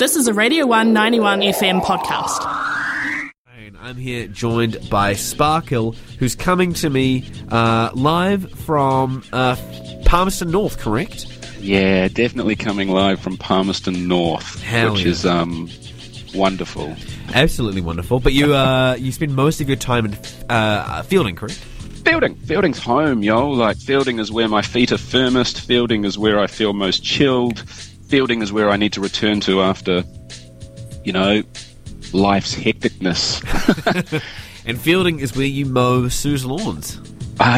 This is a Radio 1 91 FM podcast. I'm here joined by Sparkle, who's coming to me live from Palmerston North, correct? Yeah, definitely coming live from Palmerston North, which is wonderful. Absolutely wonderful. But you spend most of your time in Feilding, correct? Feilding's home, yo. Like, Feilding is where my feet are firmest. Feilding is where I feel most chilled. Feilding is where I need to return to after, life's hecticness. And Feilding is where you mow Sue's lawns. Yeah.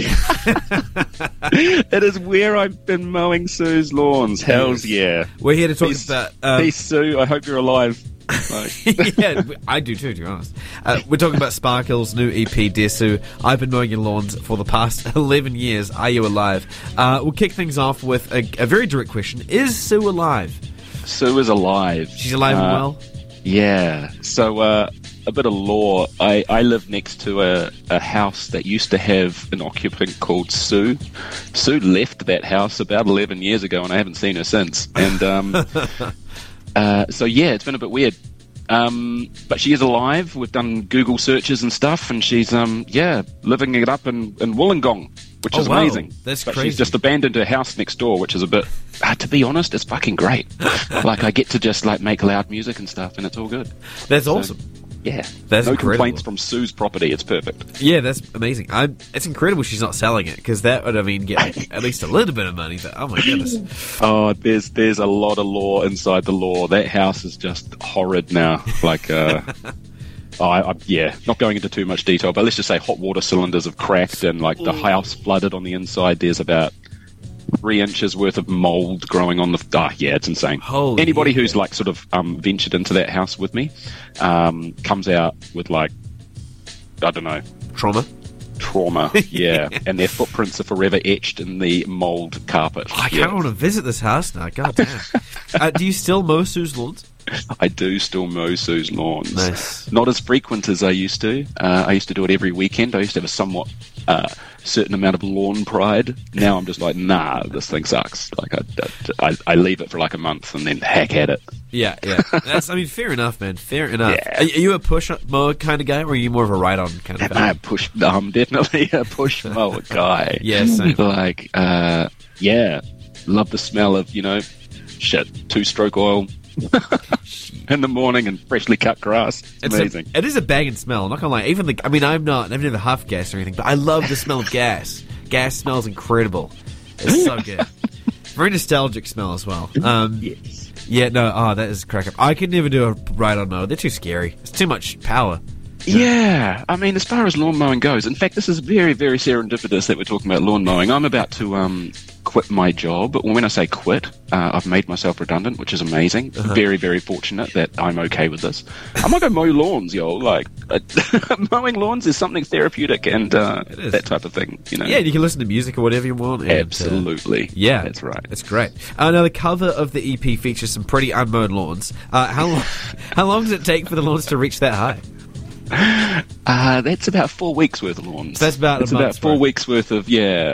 It is where I've been mowing Sue's lawns. Hells yeah. We're here to talk about... Peace, Sue. I hope you're alive. Yeah, I do too, to be honest. We're talking about Sparkle's new EP, Dear Sue. I've been mowing your lawns for the past 11 years. Are you alive? We'll kick things off with a very direct question. Is Sue alive? Sue is alive. She's alive and well? Yeah. So, a bit of lore. I live next to a house that used to have an occupant called Sue. Sue left that house about 11 years ago, and I haven't seen her since. And so yeah, it's been a bit weird. But she is alive. We've done Google searches and stuff, and she's living it up in Wollongong, which is amazing. That's but crazy. She's just abandoned her house next door, which is a bit. To be honest, it's fucking great. Like, I get to just make loud music and stuff, and it's all good. That's awesome. Yeah, that's no incredible. Complaints from Sue's property. It's perfect. Yeah, that's amazing. It's incredible she's not selling it, because that would get at least a little bit of money. But oh my goodness! Oh, there's a lot of lore inside the lore. That house is just horrid now. Like, not going into too much detail, but let's just say hot water cylinders have cracked, and the house flooded on the inside. There's about 3 inches worth of mold growing on the... it's insane. Anybody who's sort of ventured into that house with me comes out with I don't know... Trauma, yeah. And their footprints are forever etched in the mold carpet. I kind of want to visit this house now. God damn. Do you still mow Sue's lawns? I do still mow Sue's lawns. Nice. Not as frequent as I used to. I used to do it every weekend. I used to have a somewhat certain amount of lawn pride. Now I'm just nah, this thing sucks. I leave it for a month and then hack at it. Yeah. That's, fair enough, man. Fair enough. Yeah. Are you a push mower kind of guy, or are you more of a ride-on kind of guy? I'm definitely a push mower guy. Yeah, same. Love the smell of, 2-stroke oil in the morning and freshly cut grass. It's amazing. It is a banging smell. I'm not gonna lie. Even I've never huffed gas or anything, but I love the smell of gas. Gas smells incredible. It's so good. Very nostalgic smell as well. Yes. Yeah, no, that is crack up. I could never do a ride-on mower. They're too scary. It's too much power. Yeah, as far as lawn mowing goes, in fact, this is very, very serendipitous that we're talking about lawn mowing. I'm about to quit my job. But when I say quit, I've made myself redundant, which is amazing. Very, very fortunate that I'm okay with this. I'm not going to mow lawns, yo. Mowing lawns is something therapeutic and that type of thing, Yeah, you can listen to music or whatever you want. And, absolutely. Yeah. That's right. It's great. Now, the cover of the EP features some pretty unmowed lawns. How long does it take for the lawns to reach that high? That's about 4 weeks worth of lawns. That's about 4 weeks worth of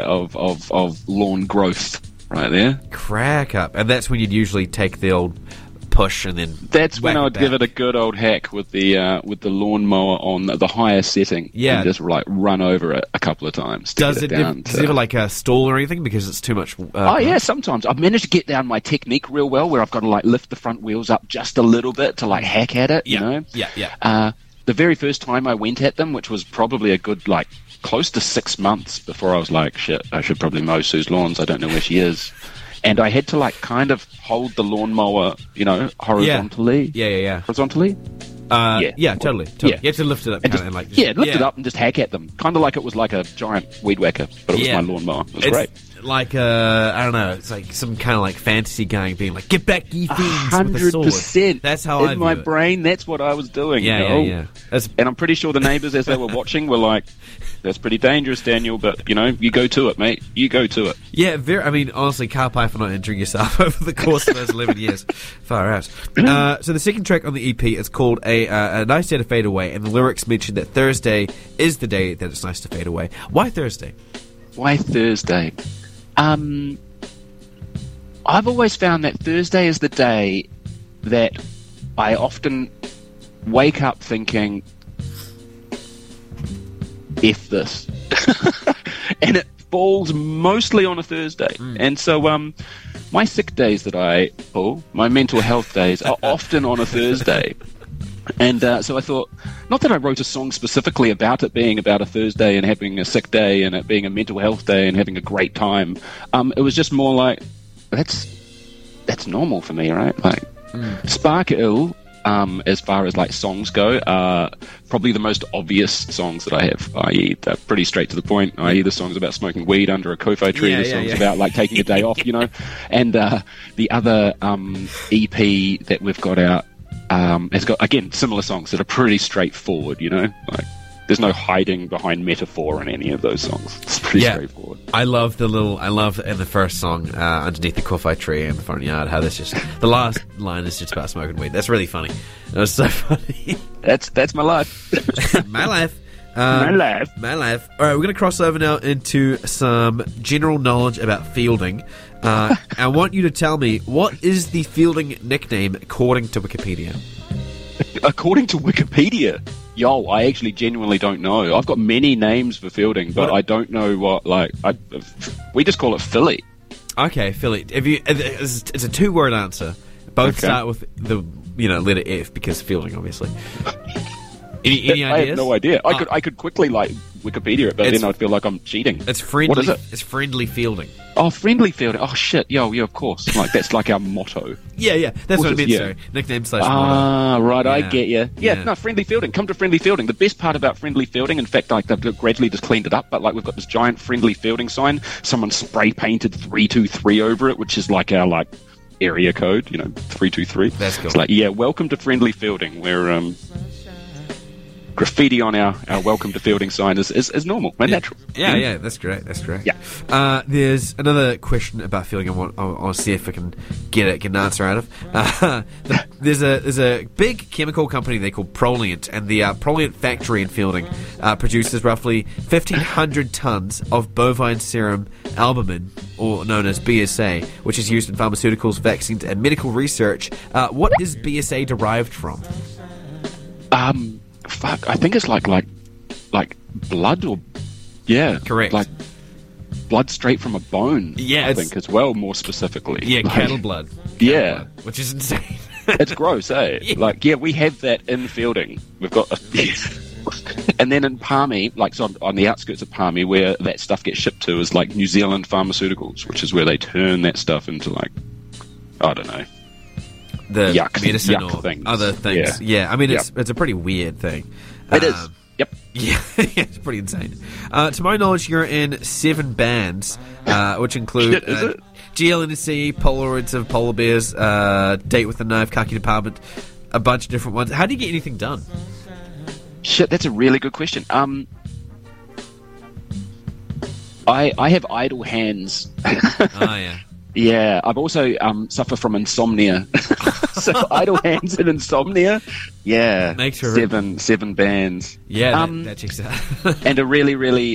lawn growth right there. Crack up. And that's when you'd usually take the old push and then that's when I'd give it a good old hack with the lawnmower on the higher setting. Yeah. And just run over it a couple of times. Does it ever stall or anything because it's too much? Yeah, sometimes. I've managed to get down my technique real well where I've got to lift the front wheels up just a little bit to hack at it, you know? Yeah. The very first time I went at them, which was probably a good, close to 6 months before I was shit, I should probably mow Sue's lawns. I don't know where she is. And I had to, kind of hold the lawnmower, horizontally. Yeah. Horizontally? Yeah, totally. Yeah. You have to lift it up. Lift it up and just hack at them. Kind of like it was like a giant weed whacker, but it was my lawnmower. It was great. I don't know, it's like some kind of fantasy guy being get back, ye fiends, with a sword. 100%. That's how I in my brain, that's what I was doing. Yeah. And I'm pretty sure the neighbours, as they were watching, were like, that's pretty dangerous, Daniel, but, you go to it, mate. You go to it. Yeah, honestly, carp pie for not injuring yourself over the course of those 11 years. Far out. So the second track on the EP is called A Nice Day to Fade Away, and the lyrics mention that Thursday is the day that it's nice to fade away. Why Thursday? Why Thursday? I've always found that Thursday is the day that I often wake up thinking, F this. And it falls mostly on a Thursday. And so my sick days that I pull, my mental health days, are often on a Thursday. And so I thought, not that I wrote a song specifically about it being about a Thursday and having a sick day and it being a mental health day and having a great time. It was just more like, that's normal for me, right? Like, Sparkle, as far as like songs go, are probably the most obvious songs that I have, i.e. they're pretty straight to the point, i.e. the songs about smoking weed under a kofi tree, the songs about like taking a day off, you know. And the other EP that we've got out has got, again, similar songs that are pretty straightforward, you know. Like, there's no hiding behind metaphor in any of those songs. It's pretty straightforward. I love in the first song, underneath the kofi tree in the front yard, how that's just, the last line is just about smoking weed. That's really funny. It was so funny. That's my life. My life. My life. My life. All right, we're going to cross over now into some general knowledge about Fielding. I want you to tell me, what is the Fielding nickname according to Wikipedia? According to Wikipedia? Yo, I actually genuinely don't know. I've got many names for Fielding, but I don't know what, like, we just call it Philly. Okay, Philly. It's a two-word answer. Both start with the letter F, because Fielding, obviously. Any ideas? I have no idea. I could quickly like Wikipedia it, but then I'd feel like I'm cheating. It's friendly. What is it? It's Friendly Fielding. Oh, Friendly Fielding. Oh shit. Yeah, of course. Like that's like our motto. Yeah. That's what I meant. Sorry, nickname / motto. Ah, right. Yeah. I get you. Yeah. No, Friendly Fielding. Come to Friendly Fielding. The best part about Friendly Fielding, in fact, like they've gradually just cleaned it up, but like we've got this giant Friendly Fielding sign. Someone spray painted 323 over it, which is like our area code. 323. That's cool. It's like, welcome to Friendly Fielding. Where graffiti on our welcome to Fielding sign is normal and natural. Yeah, that's great. Yeah. There's another question about Fielding I want to see if I can get an answer out of. There's a big chemical company they call Proliant, and the Proliant factory in Fielding produces roughly 1,500 tons of bovine serum albumin, or known as BSA, which is used in pharmaceuticals, vaccines, and medical research. What is BSA derived from? Fuck, I think it's like blood, or correct, like blood straight from a bone. Yeah, I think as well, more specifically. Yeah, cattle blood. Blood, which is insane. It's gross, eh? Yeah. We have that in Fielding. We've got, and then in Palmy, on the outskirts of Palmy, where that stuff gets shipped to, is like New Zealand Pharmaceuticals, which is where they turn that stuff into I don't know. The yuck, medicine yuck or things. Other things. Yeah. I mean, it's a pretty weird thing. It is. Yep. Yeah, it's pretty insane. To my knowledge, you're in 7 bands, which include GLNC, Polaroids of Polar Bears, Date with the Knife, Khaki Department, a bunch of different ones. How do you get anything done? Shit, that's a really good question. I have idle hands. Oh, yeah. Yeah, I've also suffer from insomnia. So idle hands and insomnia. Yeah, makes her 7 bands. Yeah, that checks out. And a really, really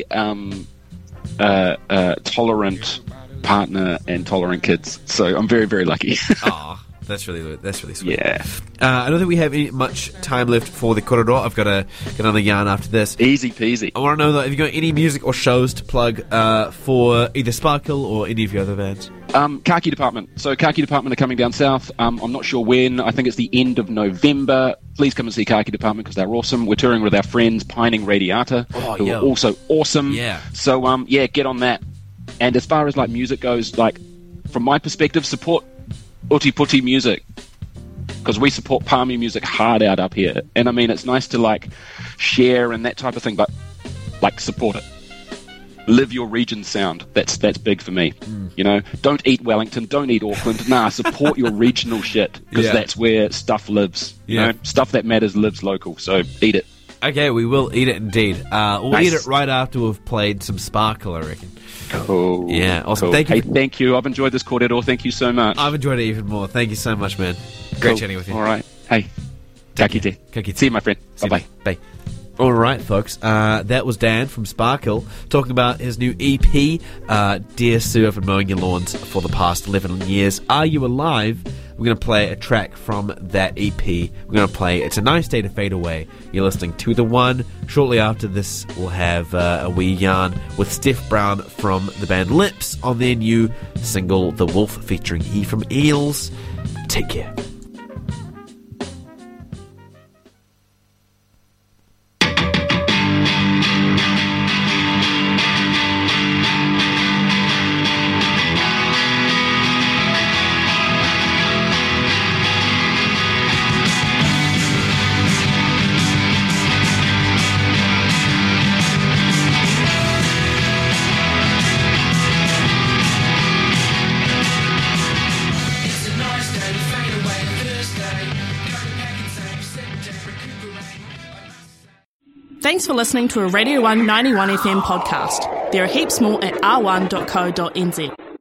tolerant partner and tolerant kids. So I'm very, very lucky. Aw, that's really sweet. Yeah. I don't think we have much time left for the korero. I've got to get another yarn after this. Easy peasy. I want to know though, have you got any music or shows to plug for either Sparkle or any of your other bands? Khaki Department. So Khaki Department are coming down south. I'm not sure when. I think it's the end of November. Please come and see Khaki Department because they're awesome. We're touring with our friends Pining Radiata, who are also awesome. Yeah. So get on that. And as far as music goes, from my perspective, support Uti Puti music, because we support Palmy music hard out up here. And I mean, it's nice to share and that type of thing, but support it. Live your region sound. That's big for me. Don't eat Wellington, don't eat Auckland. Nah, support your regional shit, because that's where stuff lives. You know, stuff that matters lives local. So eat it. Okay, we will eat it indeed. We'll eat it right after we've played some Sparkle, I reckon. Cool. Yeah, awesome. Cool. Thank you. Hey, thank you. I've enjoyed this korero. Thank you so much. I've enjoyed it even more. Thank you so much, man. Great chatting with you. All right. Hey. Ka kite. See you, my friend. Bye-bye. Bye. All right, folks. That was Dan from Sparkle talking about his new EP, Dear Sue, I've been mowing your lawns for the past 11 years. Are You Alive? We're going to play a track from that EP. We're going to play It's a Nice Day to Fade Away. You're listening to The One. Shortly after this, we'll have a wee yarn with Steph Brown from the band Lips on their new single The Wolf featuring E from Eels. Take care. Thanks for listening to a Radio 1 91 FM podcast. There are heaps more at r1.co.nz.